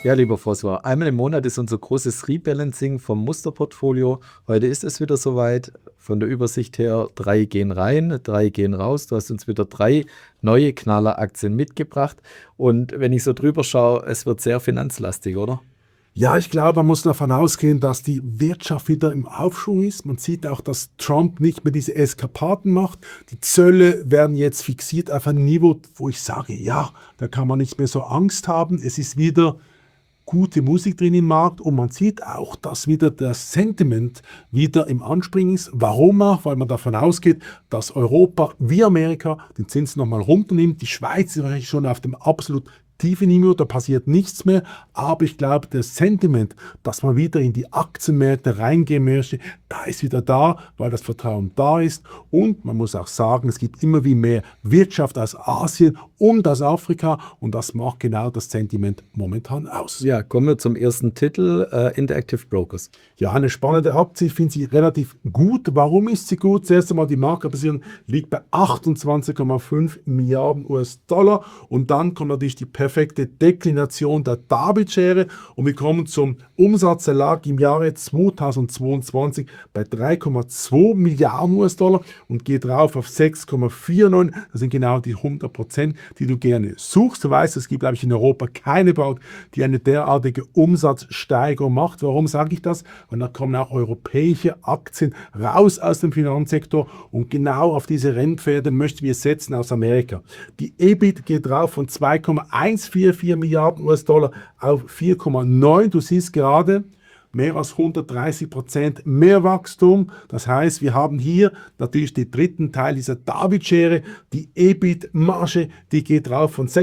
Ja, lieber François, einmal im Monat ist unser großes Rebalancing vom Musterportfolio. Heute ist es wieder soweit. Von der Übersicht her, 3 gehen rein, 3 gehen raus. Du hast uns wieder 3 neue Knalleraktien mitgebracht. Und wenn ich so drüber schaue, es wird sehr finanzlastig, oder? Ja, ich glaube, man muss davon ausgehen, dass die Wirtschaft wieder im Aufschwung ist. Man sieht auch, dass Trump nicht mehr diese Eskapaden macht. Die Zölle werden jetzt fixiert auf ein Niveau, wo ich sage, ja, da kann man nicht mehr so Angst haben. Es ist wieder gute Musik drin im Markt und man sieht auch, dass wieder das Sentiment wieder im Anspringen ist. Warum auch? Weil man davon ausgeht, dass Europa wie Amerika den Zins nochmal runternimmt. Die Schweiz ist eigentlich schon auf dem absolut tiefen Niveau, da passiert nichts mehr. Aber ich glaube, das Sentiment, dass man wieder in die Aktienmärkte reingehen möchte, da ist wieder da, weil das Vertrauen da ist. Und man muss auch sagen, es gibt immer wie mehr Wirtschaft aus Asien und aus Afrika und das macht genau das Sentiment momentan aus. Ja, kommen wir zum ersten Titel, Interactive Brokers. Ja, eine spannende Aktie, ich finde sie relativ gut. Warum ist sie gut? Zuerst einmal die Marktkapitalisierung liegt bei 28,5 Milliarden US-Dollar und dann kommt natürlich die perfekte Deklination der David-Schere und wir kommen zum Umsatz, der lag im Jahre 2022 bei 3,2 Milliarden US-Dollar und geht rauf auf 6,49. Das sind genau die 100%, die du gerne suchst. Du weißt, es gibt, glaube ich, in Europa keine Bank, die eine derartige Umsatzsteigerung macht. Warum sage ich das? Und da kommen auch europäische Aktien raus aus dem Finanzsektor und genau auf diese Rennpferde möchten wir setzen aus Amerika. Die EBIT geht rauf von 2,144 Milliarden US-Dollar auf 4,9. Du siehst gerade, mehr als 130% mehr Wachstum. Das heißt, wir haben hier natürlich den dritten Teil dieser David-Schere. Die EBIT-Marge, die geht rauf von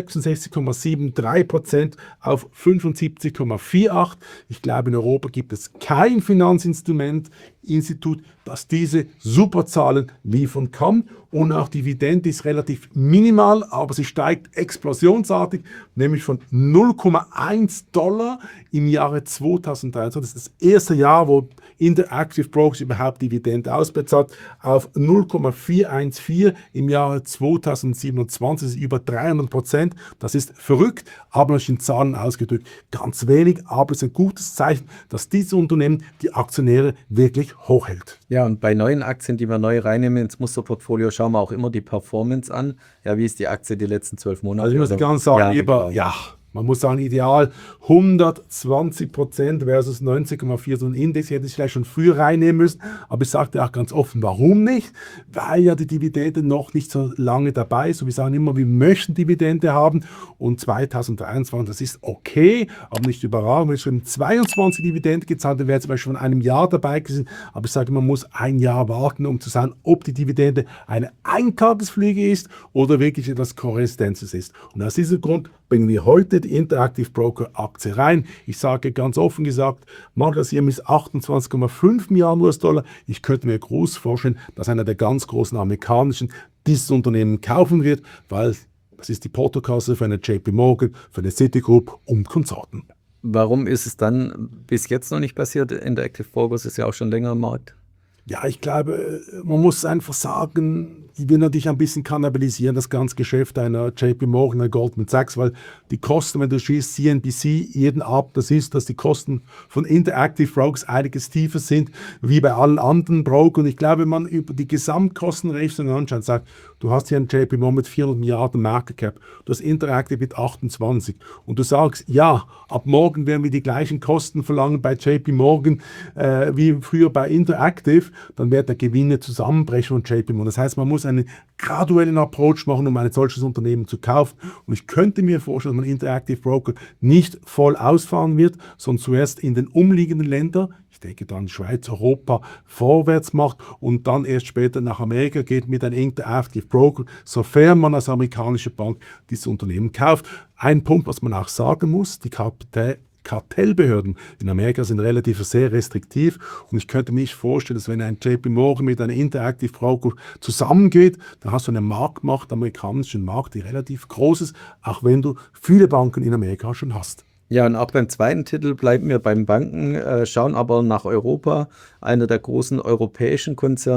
66,73% auf 75,48%. Ich glaube, in Europa gibt es kein Finanzinstitut, das diese Superzahlen liefern kann. Und auch die Dividende ist relativ minimal, aber sie steigt explosionsartig, nämlich von 0,1 Dollar im Jahre 2023. Das ist das erste Jahr, wo Interactive Brokers überhaupt Dividende ausbezahlt, auf 0,414 im Jahre 2027. Das ist über 300%. Das ist verrückt, aber noch in Zahlen ausgedrückt ganz wenig. Aber es ist ein gutes Zeichen, dass dieses Unternehmen die Aktionäre wirklich hochhält. Ja, und bei neuen Aktien, die wir neu reinnehmen ins Musterportfolio, schauen wir auch immer die Performance an. Ja, wie ist die Aktie die letzten 12 Monate? Also ich muss ganz sagen, man muss sagen, ideal 120% versus 90,4. So ein Index hätte ich vielleicht schon früher reinnehmen müssen. Aber ich sagte auch ganz offen, warum nicht? Weil ja die Dividende noch nicht so lange dabei ist. Und wir sagen immer, wir möchten Dividende haben. Und 2023, das ist okay, aber nicht überragend. Wenn ich schon 22 Dividende gezahlt, dann wäre zum Beispiel von einem Jahr dabei gewesen. Aber ich sage, man muss ein Jahr warten, um zu sagen, ob die Dividende eine Eintagesfliege ist oder wirklich etwas Konsistentes ist. Und aus diesem Grund bringen wir heute die Interactive Broker Aktie rein. Ich sage ganz offen gesagt, Marktkapitalisierung ist 28,5 Milliarden US-Dollar. Ich könnte mir groß vorstellen, dass einer der ganz großen amerikanischen dieses Unternehmen kaufen wird, weil das ist die Portokasse für eine JP Morgan, für eine Citigroup und Konsorten. Warum ist es dann bis jetzt noch nicht passiert? Interactive Brokers ist ja auch schon länger im Markt. Ja, ich glaube, man muss einfach sagen, die will natürlich ein bisschen kannibalisieren, das ganze Geschäft einer JP Morgan, einer Goldman Sachs, weil die Kosten, wenn du schießt, CNBC jeden Abend, das ist, dass die Kosten von Interactive Brokers einiges tiefer sind, wie bei allen anderen Brokern. Und ich glaube, wenn man über die Gesamtkostenrechnung anschaut, sagt, du hast hier einen JP Morgan mit 400 Milliarden Market Cap, du hast Interactive mit 28 und du sagst, ja, ab morgen werden wir die gleichen Kosten verlangen bei JP Morgan wie früher bei Interactive, dann wird der Gewinne zusammenbrechen von JP Morgan. Das heißt, man muss einen graduellen Approach machen, um ein solches Unternehmen zu kaufen. Und ich könnte mir vorstellen, dass man Interactive Broker nicht voll ausfahren wird, sondern zuerst in den umliegenden Ländern, ich denke dann Schweiz, Europa, vorwärts macht und dann erst später nach Amerika geht mit einem Interactive Broker, sofern man als amerikanische Bank dieses Unternehmen kauft. Ein Punkt, was man auch sagen muss, die Kartellbehörden in Amerika sind relativ sehr restriktiv und ich könnte mir nicht vorstellen, dass wenn ein JP Morgan mit einem Interactive Broker zusammengeht, dann hast du eine Marktmacht, amerikanischen Markt, die relativ groß ist, auch wenn du viele Banken in Amerika schon hast. Ja, und auch beim zweiten Titel bleiben wir beim Banken, schauen aber nach Europa, einer der großen europäischen Konzerne.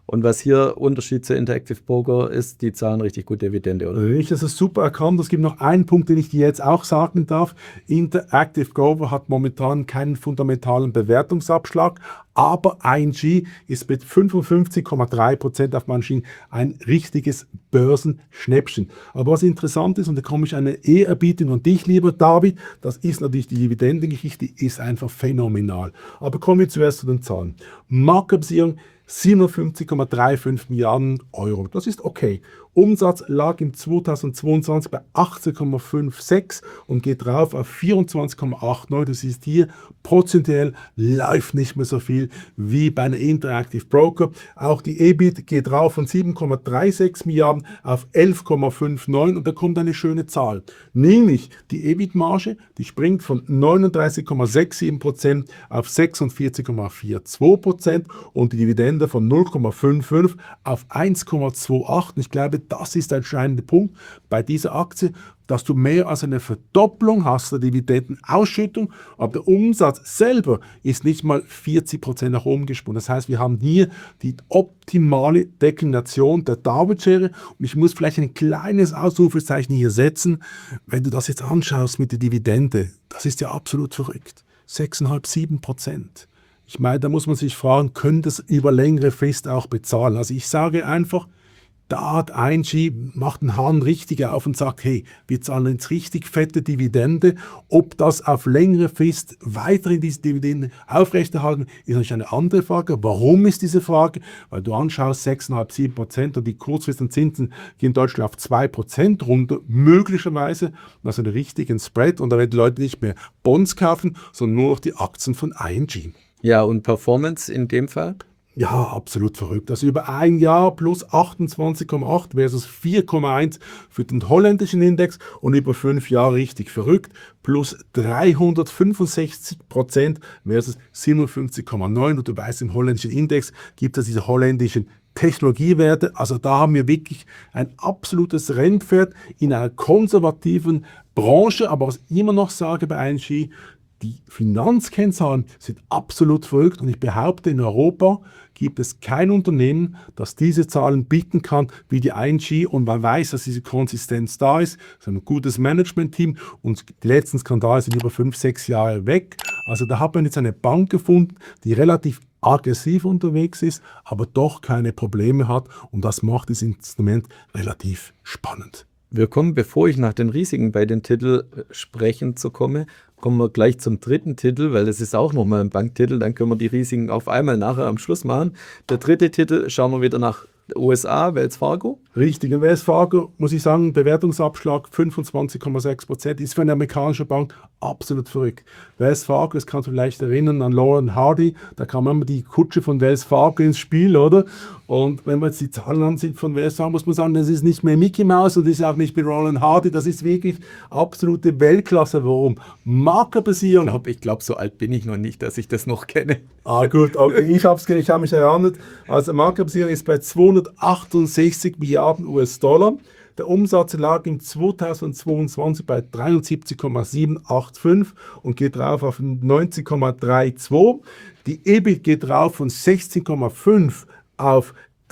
Und was hier Unterschied zu Interactive Broker ist, die zahlen richtig gute Dividende, oder? Richtig, das ist super erkannt. Es gibt noch einen Punkt, den ich dir jetzt auch sagen darf. Interactive Broker hat momentan keinen fundamentalen Bewertungsabschlag, aber ING ist mit 55,3% auf Maschinen ein richtiges Börsenschnäppchen. Aber was interessant ist, und da komme ich eine Ehrerbietung an dich, lieber David, das ist natürlich die Dividendengeschichte, die ist einfach phänomenal. Aber kommen wir zuerst zu den Zahlen. Marktkapitalisierung 57,35 Milliarden Euro. Das ist okay. Umsatz lag im 2022 bei 18,56 und geht drauf auf 24,89. Das ist hier prozentuell läuft nicht mehr so viel wie bei einer Interactive Broker. Auch die EBIT geht drauf von 7,36 Milliarden auf 11,59 und da kommt eine schöne Zahl. Nämlich die EBIT-Marge, die springt von 39,67% auf 46,42% und die Dividende von 0,55 auf 1,28. Ich glaube, das ist ein entscheidender Punkt bei dieser Aktie, dass du mehr als eine Verdopplung hast der Dividendenausschüttung, aber der Umsatz selber ist nicht mal 40% nach oben gesprungen. Das heißt, wir haben hier die optimale Deklination der Dauerschere und ich muss vielleicht ein kleines Ausrufezeichen hier setzen, wenn du das jetzt anschaust mit der Dividende, das ist ja absolut verrückt. 6,5, 7%. Ich meine, da muss man sich fragen, können das über längere Frist auch bezahlen? Also ich sage einfach, da hat ING, macht einen Hahn richtig auf und sagt, hey, wir zahlen jetzt richtig fette Dividende. Ob das auf längere Frist weiterhin diese Dividende aufrechterhalten, ist natürlich eine andere Frage. Warum ist diese Frage? Weil du anschaust, 6,5, 7% und die kurzfristigen Zinsen gehen in Deutschland auf 2% runter, möglicherweise, also einen richtigen Spread. Und da werden die Leute nicht mehr Bonds kaufen, sondern nur noch die Aktien von ING. Ja, und Performance in dem Fall? Ja, absolut verrückt. Also über ein Jahr plus 28,8 versus 4,1 für den holländischen Index und über 5 Jahre richtig verrückt. Plus 365% versus 57,9. Und du weißt, im holländischen Index gibt es diese holländischen Technologiewerte. Also da haben wir wirklich ein absolutes Rennpferd in einer konservativen Branche. Aber was ich immer noch sage bei ING, die Finanzkennzahlen sind absolut verrückt und ich behaupte, in Europa gibt es kein Unternehmen, das diese Zahlen bieten kann wie die ING und man weiß, dass diese Konsistenz da ist. Es ist ein gutes Management-Team und die letzten Skandale sind über 5, 6 Jahre weg. Also da hat man jetzt eine Bank gefunden, die relativ aggressiv unterwegs ist, aber doch keine Probleme hat und das macht das Instrument relativ spannend. Wir kommen, bevor ich nach den Risiken bei den Titeln sprechen zu komme, kommen wir gleich zum dritten Titel, weil das ist auch nochmal ein Banktitel, dann können wir die Risiken auf einmal nachher am Schluss machen. Der dritte Titel, schauen wir wieder nach USA, Wells Fargo. Richtig, in Wells Fargo muss ich sagen, Bewertungsabschlag 25,6% ist für eine amerikanische Bank absolut verrückt. Wells Fargo, das kannst du vielleicht erinnern an Lauren Hardy, da kam immer die Kutsche von Wells Fargo ins Spiel, oder? Und wenn man jetzt die Zahlen ansieht von Wells Fargo, muss man sagen, das ist nicht mehr Mickey Mouse und das ist auch nicht mehr Lauren Hardy, das ist wirklich absolute Weltklasse. Warum? Marktkapitalisierung. Ich glaube, so alt bin ich noch nicht, dass ich das noch kenne. Ah gut, okay, ich habe mich erinnert. Also Marktkapitalisierung ist bei 268 Milliarden US-Dollar. Der Umsatz lag im 2022 bei 73,785 und geht drauf auf 90,32. Die EBIT geht drauf von 16,5 auf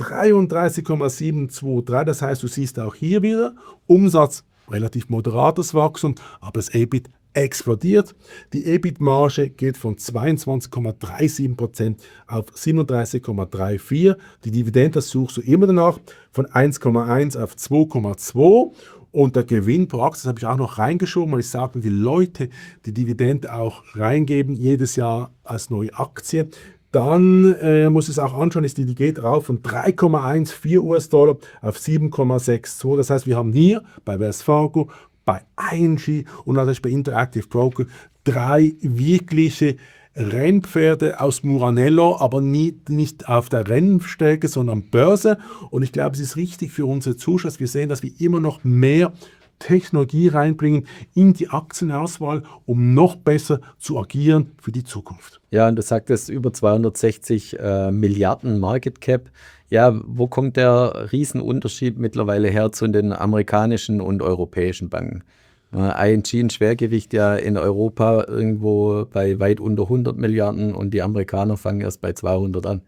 33,723. Das heißt, du siehst auch hier wieder Umsatz, relativ moderates Wachstum, aber das EBIT explodiert. Die EBIT-Marge geht von 22,37% auf 37,34%. Die Dividende suchst du immer danach von 1,1 auf 2,2. Und der Gewinn pro Aktie, das habe ich auch noch reingeschoben, weil ich sage, die Leute die Dividende auch reingeben, jedes Jahr als neue Aktie. Dann muss es auch anschauen, die geht rauf von 3,14 US-Dollar auf 7,62. Das heißt, wir haben hier bei Wells Fargo, bei ING und natürlich bei Interactive Broker 3 wirkliche Rennpferde aus Muranello, aber nicht auf der Rennstrecke, sondern Börse. Und ich glaube, es ist richtig für unsere Zuschauer, dass wir sehen, dass wir immer noch mehr Technologie reinbringen in die Aktienauswahl, um noch besser zu agieren für die Zukunft. Ja, und du sagtest über 260 Milliarden Market Cap. Ja, wo kommt der Riesenunterschied mittlerweile her zu den amerikanischen und europäischen Banken? ING ein Schwergewicht ja in Europa irgendwo bei weit unter 100 Milliarden und die Amerikaner fangen erst bei 200 an.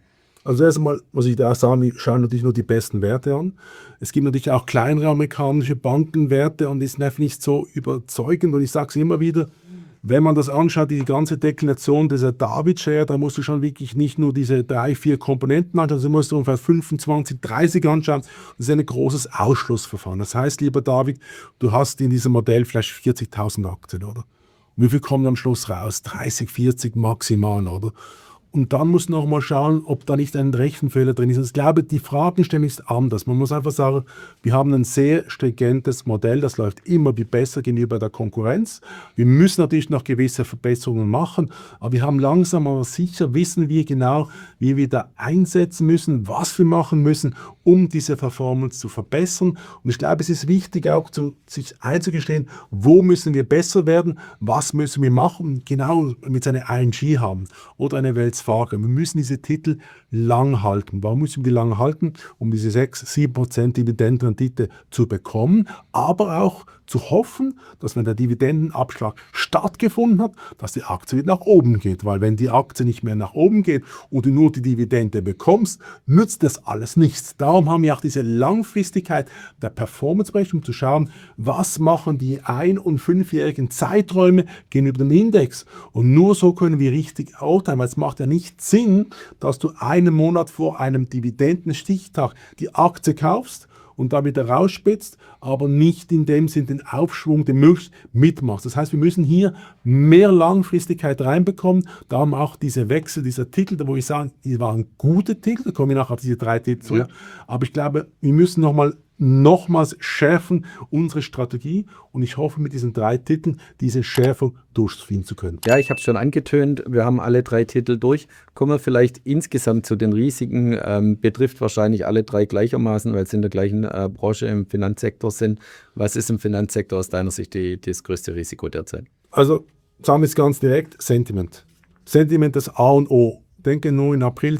Also erstmal muss ich da sagen, wir schauen natürlich nur die besten Werte an. Es gibt natürlich auch kleinere amerikanische Bankenwerte und die sind einfach nicht so überzeugend. Und ich sage es immer wieder, wenn man das anschaut, die ganze Deklination dieser David-Share, da musst du schon wirklich nicht nur diese 3, 4 Komponenten anschauen, sondern musst du ungefähr 25, 30 anschauen. Das ist ein großes Ausschlussverfahren. Das heißt, lieber David, du hast in diesem Modell vielleicht 40.000 Aktien, oder? Und wie viel kommen am Schluss raus? 30, 40 maximal, oder? Und dann muss man noch mal schauen, ob da nicht ein Rechenfehler drin ist. Also ich glaube, die Fragestellung ist anders. Man muss einfach sagen, wir haben ein sehr stringentes Modell, das läuft immer viel besser gegenüber der Konkurrenz. Wir müssen natürlich noch gewisse Verbesserungen machen, aber wir haben langsam aber sicher, wissen wir genau, wie wir da einsetzen müssen, was wir machen müssen, um diese Performance zu verbessern. Und ich glaube, es ist wichtig auch, sich einzugestehen, wo müssen wir besser werden, was müssen wir machen, genau mit einer ING haben oder eine Wells Fargo. Wir müssen diese Titel lang halten. Warum müssen wir die lang halten? Um diese 6-7% Dividendenrendite zu bekommen, aber auch zu hoffen, dass wenn der Dividendenabschlag stattgefunden hat, dass die Aktie wieder nach oben geht. Weil wenn die Aktie nicht mehr nach oben geht und du nur die Dividende bekommst, nützt das alles nichts. Darum haben wir auch diese Langfristigkeit der Performance-Berechnung, um zu schauen, was machen die 1- und 5-jährigen Zeiträume gegenüber dem Index. Und nur so können wir richtig urteilen, weil es macht ja nicht Sinn, dass du einen Monat vor einem Dividendenstichtag die Aktie kaufst und da wieder rausspitzt, aber nicht in dem Sinn den Aufschwung, den möglichst mitmachst. Das heißt, wir müssen hier mehr Langfristigkeit reinbekommen. Darum auch diese Wechsel, dieser Titel, wo ich sage, die waren gute Titel, da komme ich nachher auf diese 3 Titel zurück. Ja. Aber ich glaube, wir müssen nochmals schärfen unsere Strategie und ich hoffe mit diesen 3 Titeln diese Schärfung durchführen zu können. Ja, ich habe es schon angetönt, wir haben alle 3 Titel durch. Kommen wir vielleicht insgesamt zu den Risiken, betrifft wahrscheinlich alle 3 gleichermaßen, weil sie in der gleichen Branche im Finanzsektor sind. Was ist im Finanzsektor aus deiner Sicht das größte Risiko derzeit? Also sagen wir es ganz direkt, Sentiment. Sentiment das A und O. Denke nur in April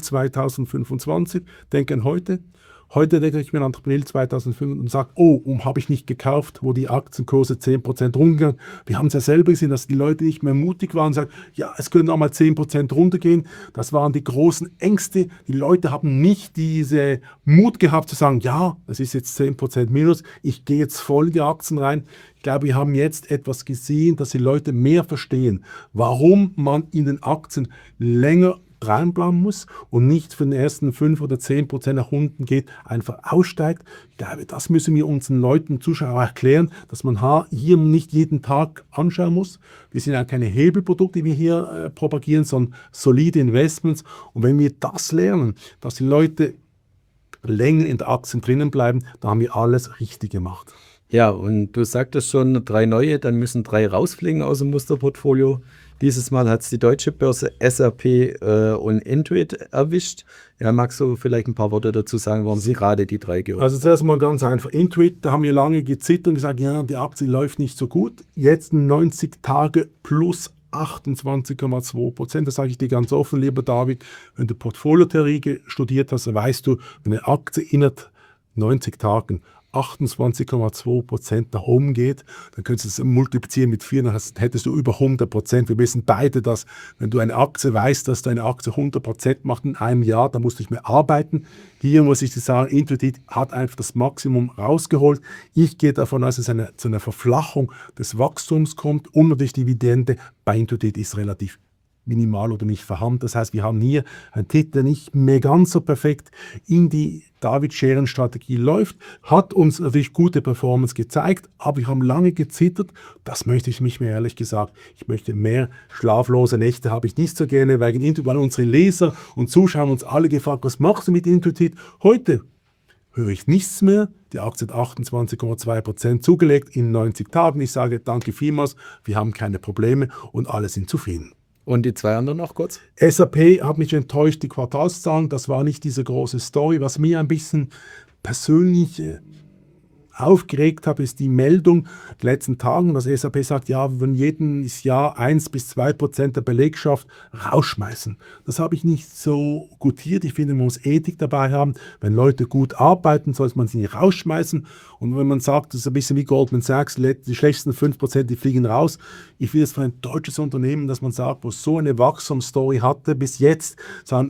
2025, denke an heute. Heute denke ich mir an April 2005 und sage, oh, habe ich nicht gekauft, wo die Aktienkurse 10% runtergehen. Wir haben es ja selber gesehen, dass die Leute nicht mehr mutig waren und sagen, ja, es können auch mal 10% runtergehen. Das waren die großen Ängste. Die Leute haben nicht diese Mut gehabt zu sagen, ja, das ist jetzt 10% minus, ich gehe jetzt voll in die Aktien rein. Ich glaube, wir haben jetzt etwas gesehen, dass die Leute mehr verstehen, warum man in den Aktien länger reinbleiben muss und nicht für den ersten 5 oder 10% nach unten geht, einfach aussteigt. Ich glaube, das müssen wir unseren Leuten, Zuschauern erklären, dass man hier nicht jeden Tag anschauen muss. Wir sind ja keine Hebelprodukte, die wir hier propagieren, sondern solide Investments. Und wenn wir das lernen, dass die Leute länger in den Aktien drinnen bleiben, dann haben wir alles richtig gemacht. Ja, und du sagtest schon 3 neue, dann müssen 3 rausfliegen aus dem Musterportfolio. Dieses Mal hat es die deutsche Börse, SAP und Intuit erwischt. Ja, magst du vielleicht ein paar Worte dazu sagen, warum sie gerade die 3 gehört? Also zuerst mal ganz einfach. Intuit, da haben wir lange gezittert und gesagt, ja, die Aktie läuft nicht so gut. Jetzt 90 Tage plus 28,2%. Das sage ich dir ganz offen, lieber David. Wenn du Portfoliotheorie studiert hast, dann weißt du, wenn eine Aktie innerhalb 90 Tagen 28,2% nach oben geht, dann könntest du es multiplizieren mit 4, dann hättest du über 100%. Wir wissen beide, dass wenn du eine Aktie weißt, dass deine Aktie 100% macht in einem Jahr, dann musst du nicht mehr arbeiten. Hier muss ich dir sagen, Intuit hat einfach das Maximum rausgeholt. Ich gehe davon aus, dass es zu einer Verflachung des Wachstums kommt und natürlich die Dividende bei Intuit ist relativ minimal oder nicht vorhanden. Das heißt, wir haben hier einen Titel, der nicht mehr ganz so perfekt in die David-Scheren-Strategie läuft, hat uns natürlich gute Performance gezeigt, aber wir haben lange gezittert. Das möchte ich nicht mehr, ehrlich gesagt. Ich möchte mehr schlaflose Nächte, habe ich nicht so gerne, weil unsere Leser und Zuschauer uns alle gefragt, was machst du mit Intuit? Heute höre ich nichts mehr. Die Aktie hat 28,2% zugelegt in 90 Tagen. Ich sage danke vielmals, wir haben keine Probleme und alle sind zufrieden. Und die 2 anderen noch kurz? SAP hat mich enttäuscht, die Quartalszahlen, das war nicht diese große Story. Was mir ein bisschen persönlich aufgeregt habe, ist die Meldung der letzten Tagen, dass SAP sagt, ja, wir würden jedes Jahr 1-2% der Belegschaft rausschmeißen. Das habe ich nicht so gutiert. Ich finde, man muss Ethik dabei haben. Wenn Leute gut arbeiten, sollte man sie nicht rausschmeißen. Und wenn man sagt, das ist ein bisschen wie Goldman Sachs, die schlechtesten 5%, die fliegen raus. Ich finde es für ein deutsches Unternehmen, dass man sagt, wo so eine Wachstumsstory hatte, bis jetzt sagen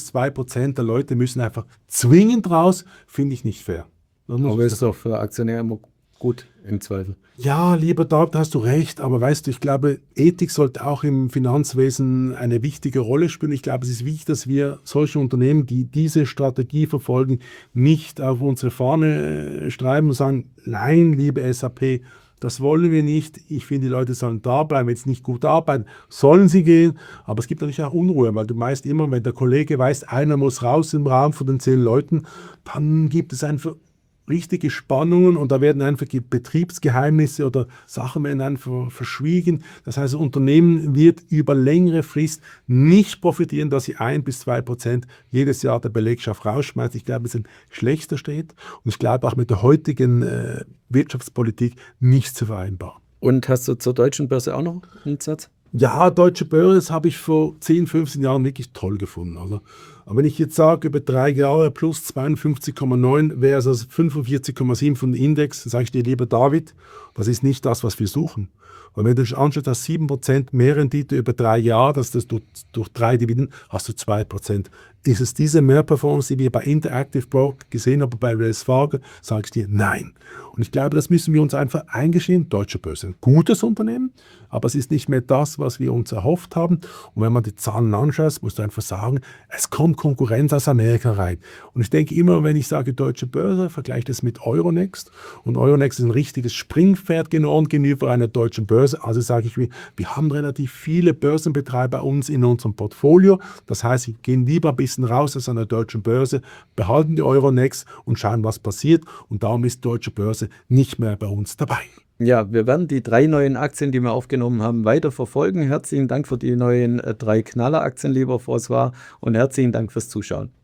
1-2% der Leute müssen einfach zwingend raus, finde ich nicht fair. Aber ist doch für Aktionäre immer gut im Zweifel. Ja, lieber David, hast du recht, aber weißt du, ich glaube, Ethik sollte auch im Finanzwesen eine wichtige Rolle spielen. Ich glaube, es ist wichtig, dass wir solche Unternehmen, die diese Strategie verfolgen, nicht auf unsere Fahne schreiben und sagen, nein, liebe SAP, das wollen wir nicht. Ich finde, die Leute sollen da bleiben. Wenn sie nicht gut arbeiten, sollen sie gehen. Aber es gibt natürlich auch Unruhe, weil du meist immer, wenn der Kollege weiß, einer muss raus im Raum von den 10 Leuten, dann gibt es einfach richtige Spannungen und da werden einfach Betriebsgeheimnisse oder Sachen werden einfach verschwiegen. Das heißt, das Unternehmen wird über längere Frist nicht profitieren, dass sie 1-2% jedes Jahr der Belegschaft rausschmeißt. Ich glaube, es ist ein schlechter Schritt und ich glaube auch mit der heutigen Wirtschaftspolitik nicht zu vereinbaren. Und hast du zur deutschen Börse auch noch einen Satz? Ja, deutsche Börse habe ich vor 10, 15 Jahren wirklich toll gefunden. Also. Aber wenn ich jetzt sage, über 3 Jahre plus 52,9 versus 45,7 von dem Index, dann sage ich dir, lieber David, das ist nicht das, was wir suchen. Und wenn du dich anschaust, dass 7% Mehrrendite über 3 Jahre, dass das durch 3 Dividenden, hast du 2%. Ist es diese Mehrperformance, die wir bei Interactive Broker gesehen haben, bei Wells Fargo, sage ich dir, nein. Und ich glaube, das müssen wir uns einfach eingestehen. Deutsche Börse ist ein gutes Unternehmen, aber es ist nicht mehr das, was wir uns erhofft haben. Und wenn man die Zahlen anschaut, musst du einfach sagen, es kommt Konkurrenz aus Amerika rein. Und ich denke immer, wenn ich sage Deutsche Börse, vergleiche das mit Euronext. Und Euronext ist ein richtiges Springpferd gegenüber einer deutschen Börse. Also sage ich, wir haben relativ viele Börsenbetreiber bei uns in unserem Portfolio. Das heißt, sie gehen lieber ein bisschen raus aus einer deutschen Börse, behalten die Euronext und schauen, was passiert. Und darum ist Deutsche Börse nicht mehr bei uns dabei. Ja, wir werden die 3 neuen Aktien, die wir aufgenommen haben, weiter verfolgen. Herzlichen Dank für die neuen 3 Knalleraktien, lieber François, und herzlichen Dank fürs Zuschauen.